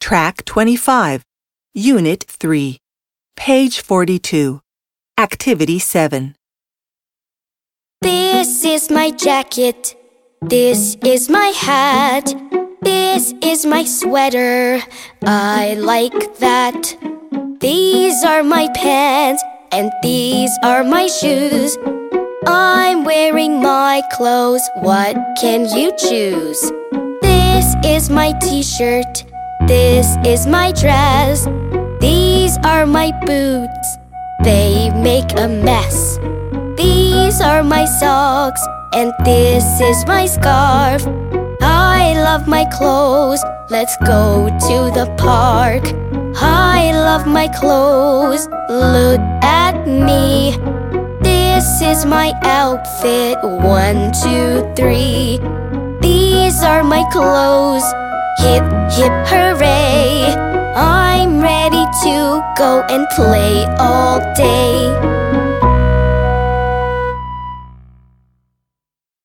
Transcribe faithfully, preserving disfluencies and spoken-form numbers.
Track twenty-five, Unit three, Page forty-two, Activity seven. This is my jacket. This is my hat. This is my sweater. I like that. These are my pants, and these are my shoes. I'm wearing my clothes. What can you choose? This is my t-shirt. This is my dress. These are my boots. They make a mess. These are my socks, and this is my scarf. I love my clothes. Let's go to the park. I love my clothes. Look at me. This is my outfit. One, two, three. These are my clothes. Hip, hip, hooray! I'm ready to go and play all day.